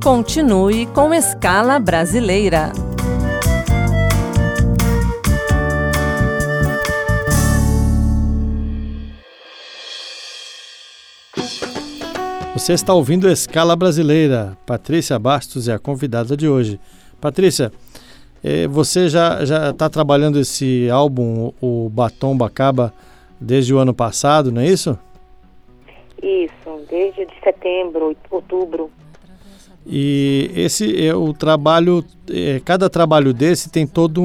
Continue com Escala Brasileira. Você está ouvindo a Escala Brasileira. Patrícia Bastos é a convidada de hoje. Patrícia, você já está trabalhando esse álbum, o Batom Bacaba, desde o ano passado, não é isso? Isso, desde setembro, outubro. E esse é o trabalho, cada trabalho desse tem toda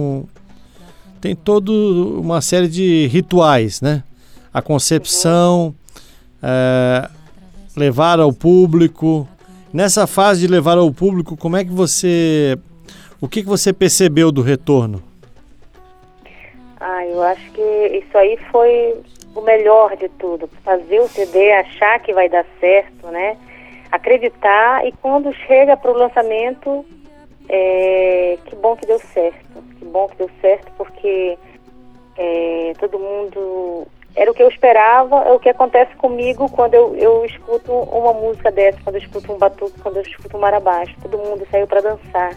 uma série de rituais, né? A concepção, levar ao público. Nessa fase de levar ao público, o que você percebeu do retorno? Eu acho que isso aí foi o melhor de tudo. Fazer o CD, achar que vai dar certo, né? Acreditar, e quando chega para o lançamento, que bom que deu certo. Que bom que deu certo, porque todo mundo... Era o que eu esperava, é o que acontece comigo quando eu escuto uma música dessa, quando eu escuto um batuque, quando eu escuto um marabás. Todo mundo saiu para dançar.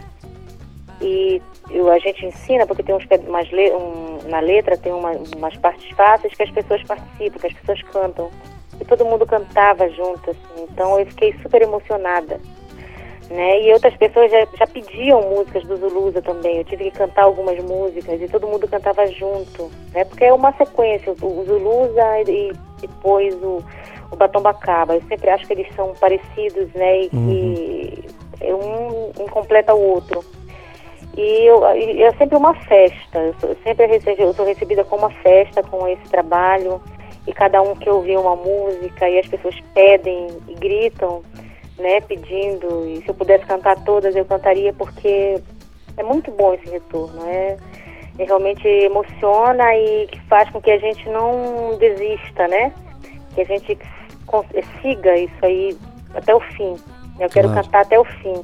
E a gente ensina, porque tem na letra tem umas partes fáceis que as pessoas participam, que as pessoas cantam. E todo mundo cantava junto, assim. Então eu fiquei super emocionada, né? E outras pessoas já pediam músicas do Zulusa também. Eu tive que cantar algumas músicas e todo mundo cantava junto, né? Porque é uma sequência, o Zulusa e depois o Batom Bacaba. Eu sempre acho que eles são parecidos, né? E que um completa o outro. E é sempre uma festa. Eu sou recebida com uma festa com esse trabalho. E cada um que ouvir uma música, e as pessoas pedem e gritam, né, pedindo. E se eu pudesse cantar todas, eu cantaria, porque é muito bom esse retorno. Realmente emociona e que faz com que a gente não desista, né? Que a gente siga isso aí até o fim. Eu quero cantar até o fim.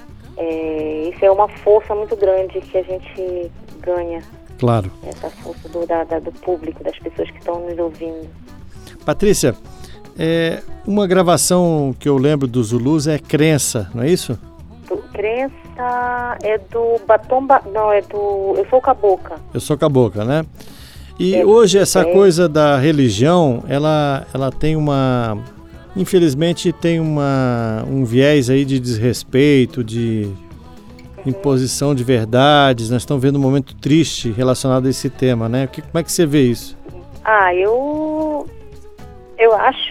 Isso é uma força muito grande que a gente ganha. Claro. Essa força do público, das pessoas que estão nos ouvindo. Patrícia, uma gravação que eu lembro do Zulus é Crença, não é isso? Crença é do Batom... Não, é do Eu Sou Cabocla. Eu Sou Cabocla, né? E hoje essa coisa da religião, ela tem infelizmente tem um viés aí de desrespeito, de imposição de verdades. Nós estamos vendo um momento triste relacionado a esse tema, né? Como é que você vê isso? Eu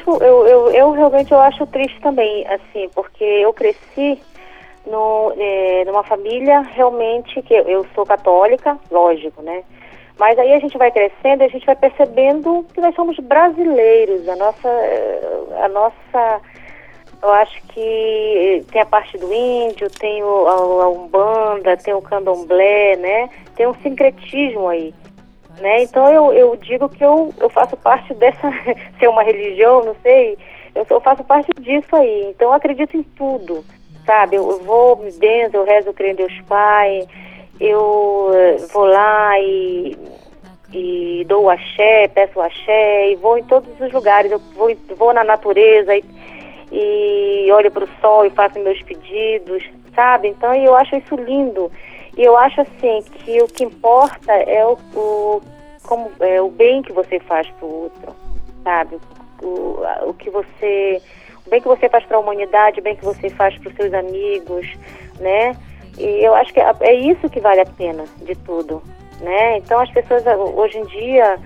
acho triste também, assim, porque eu cresci numa família realmente que eu sou católica, lógico, né? Mas aí a gente vai crescendo e a gente vai percebendo que nós somos brasileiros. A nossa eu acho que tem a parte do índio, tem a Umbanda, tem o Candomblé, né? Tem um sincretismo aí, né? Então eu digo que eu faço parte dessa, se é uma religião, não sei, eu faço parte disso aí. Então eu acredito em tudo, sabe? Eu vou, me benzo, eu rezo, eu creio em Deus Pai, eu vou lá e dou o axé, peço o axé, e vou em todos os lugares, eu vou na natureza e olho para o sol e faço meus pedidos, sabe? Então eu acho isso lindo. E eu acho assim que o que importa é o bem que você faz para o outro, sabe? O bem que você faz para a humanidade, o bem que você faz para os seus amigos, né? E eu acho que é isso que vale a pena de tudo, né? Então as pessoas hoje em dia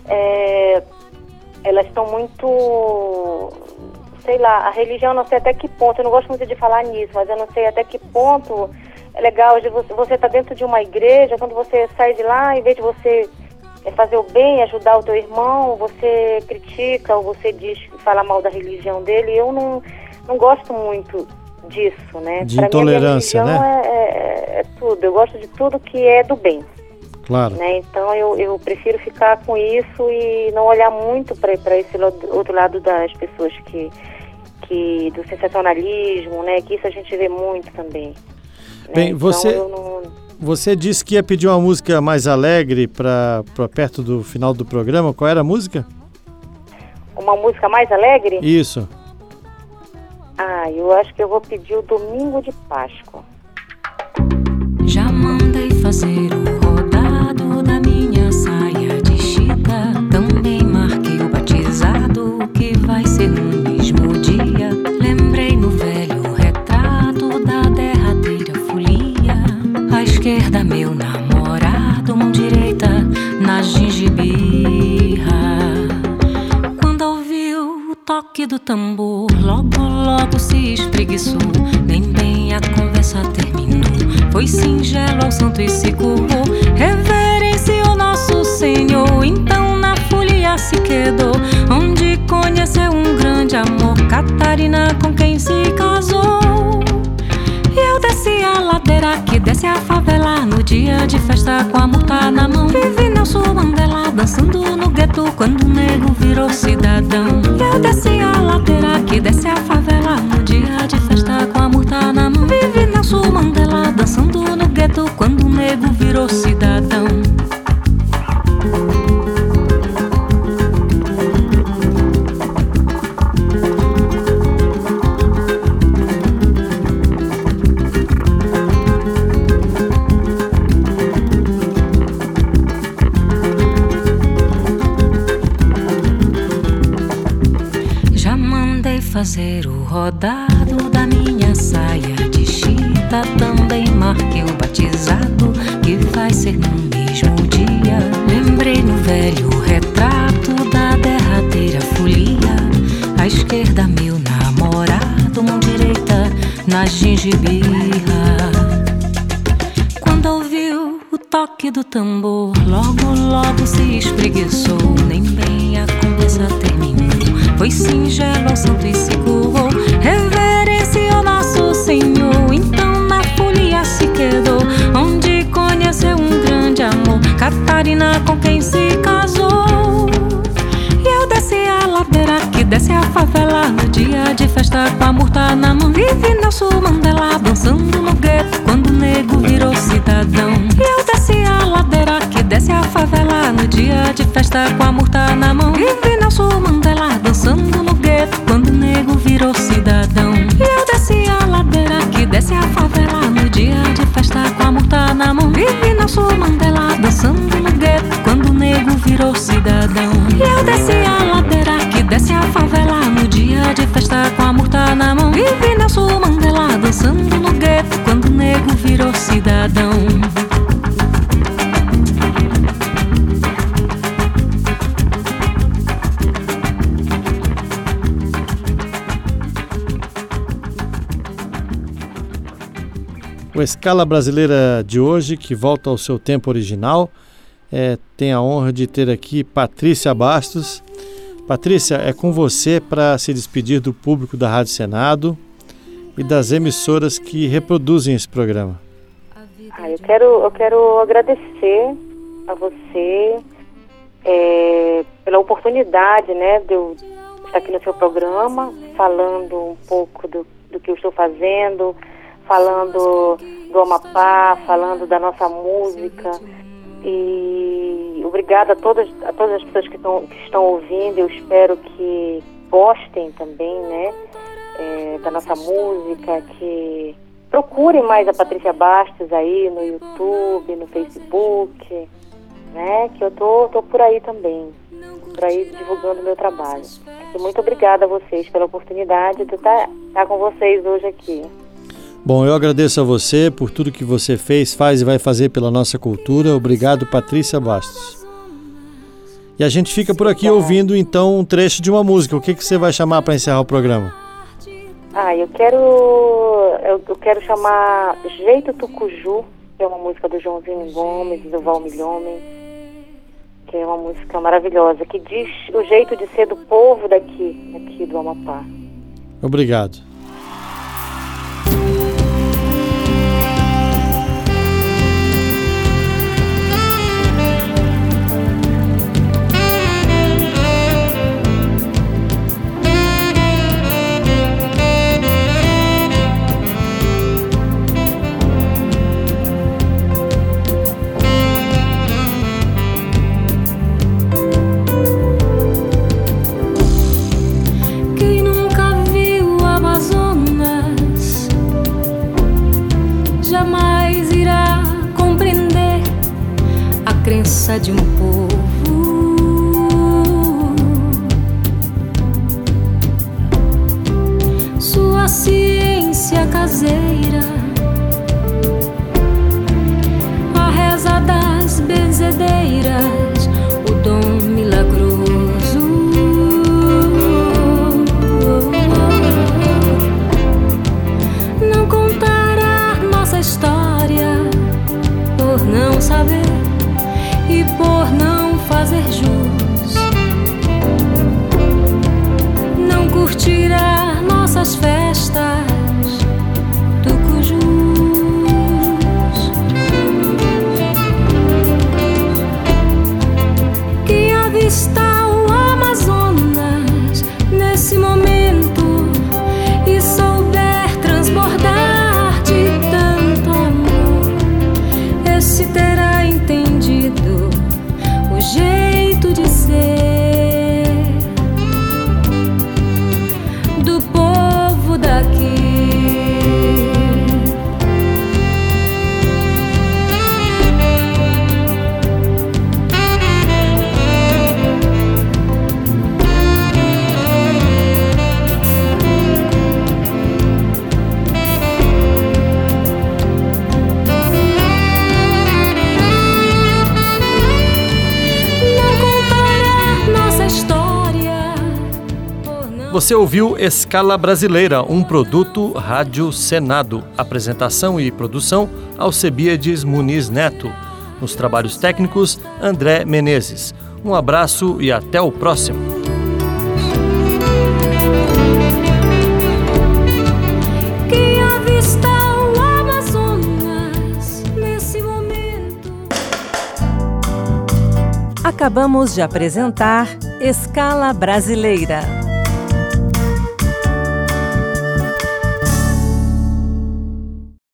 elas estão muito, sei lá, a religião, não sei até que ponto, eu não gosto muito de falar nisso, mas eu não sei até que ponto é legal de você tá dentro de uma igreja, quando você sai de lá, em vez de você fazer o bem, ajudar o teu irmão, você critica ou você fala mal da religião dele. Eu não gosto muito disso, né? De intolerância, né? É tudo, eu gosto de tudo que é do bem. Claro. Né? Então eu prefiro ficar com isso e não olhar muito para esse outro lado das pessoas que do sensacionalismo, né? Que isso a gente vê muito também. Né? Bem, então, você disse que ia pedir uma música mais alegre para perto do final do programa. Qual era a música? Uma música mais alegre? Isso. Eu acho que eu vou pedir o Domingo de Páscoa. Já mandei fazer o rodado da minha saia de chita. Também marquei o batizado que vai ser no mesmo dia. Lembrei no velho retrato da derradeira folia. À esquerda meu namorado, mão direita na gengibirra. Quando ouviu o toque do tambor, logo se espreguiçou. Nem bem a conversa terminou. Foi singelo ao santo e se curvou. Reverenciou nosso Senhor. Então na folia se quedou, onde conheceu um grande amor. Catarina com quem se casou. E eu desci a ladeira que desce a favela, no dia de festa com a murta na mão. Vivi Nelson Mandela dançando no gueto quando o nego virou cidadão. E eu desci a ladeira que desce a favela, no dia de festa com a murta na mão. Vivi Nelson Mandela dançando no gueto quando o nego virou cidadão. Fazer o rodado da minha saia de chita. Também marquei o batizado que vai ser no mesmo dia. Lembrei no velho retrato da derradeira folia. À esquerda meu namorado, mão direita na gengibirra. Quando ouviu o toque do tambor, logo se espreguiçou. Nem bem a conversa terminou. Foi singelo ao santo e se curvou. Reverenciou nosso Senhor. Então na folia se quedou, onde conheceu um grande amor. Catarina com quem se casou. E eu desci a ladeira que desce a favela, no dia de festa com a murta na mão. Vivi Nelson Mandela dançando no gueto quando o nego virou cidadão. E eu desci a ladeira que desce a favela, no dia de festa com a murta na mão. Vivi Nelson Mandela dançando no gueto quando o nego virou cidadão. E eu desci a ladeira que desce a favela, no dia de festa com a murta na mão. Vivi Nelson Mandela dançando no gueto quando o nego virou cidadão. E eu desci a ladeira que desce a favela, no dia de festa com a murta na mão. Vivi Nelson Mandela dançando no gueto quando o nego virou cidadão. O Escala Brasileira de hoje, que volta ao seu tempo original, tem a honra de ter aqui Patrícia Bastos. Patrícia, é com você para se despedir do público da Rádio Senado e das emissoras que reproduzem esse programa. Eu quero agradecer a você pela oportunidade, né, de eu estar aqui no seu programa, falando um pouco do que eu estou fazendo, falando do Amapá, falando da nossa música. E obrigada a todas as pessoas que estão ouvindo. Eu espero que gostem também, né, da nossa música, que procurem mais a Patrícia Bastos aí no YouTube, no Facebook, né, que eu tô por aí também, por aí divulgando o meu trabalho. E muito obrigada a vocês pela oportunidade de estar com vocês hoje aqui. Bom, eu agradeço a você por tudo que você faz e vai fazer pela nossa cultura. Obrigado, Patrícia Bastos. E a gente fica por aqui ouvindo, então, um trecho de uma música. O que você vai chamar para encerrar o programa? Eu quero chamar Jeito Tucuju, que é uma música do Joãozinho Gomes e do Valmilhomem, que é uma música maravilhosa, que diz o jeito de ser do povo daqui do Amapá. Obrigado. Quem nunca viu a Amazônia ciência caseira, a reza das benzedeiras, o dom milagroso. Não contará nossa história por não saber e por não fazer jus. Não curtirá nossas festas do Cujus. Quem avista o Amazonas nesse momento e souber transbordar de tanto amor, esse terá entendido o jeito de ser do povo daqui. Você ouviu Escala Brasileira, um produto Rádio Senado. Apresentação e produção, Alcebiades Muniz Neto. Nos trabalhos técnicos, André Menezes. Um abraço e até o próximo. Quem avista o Amazonas nesse momento. Acabamos de apresentar Escala Brasileira.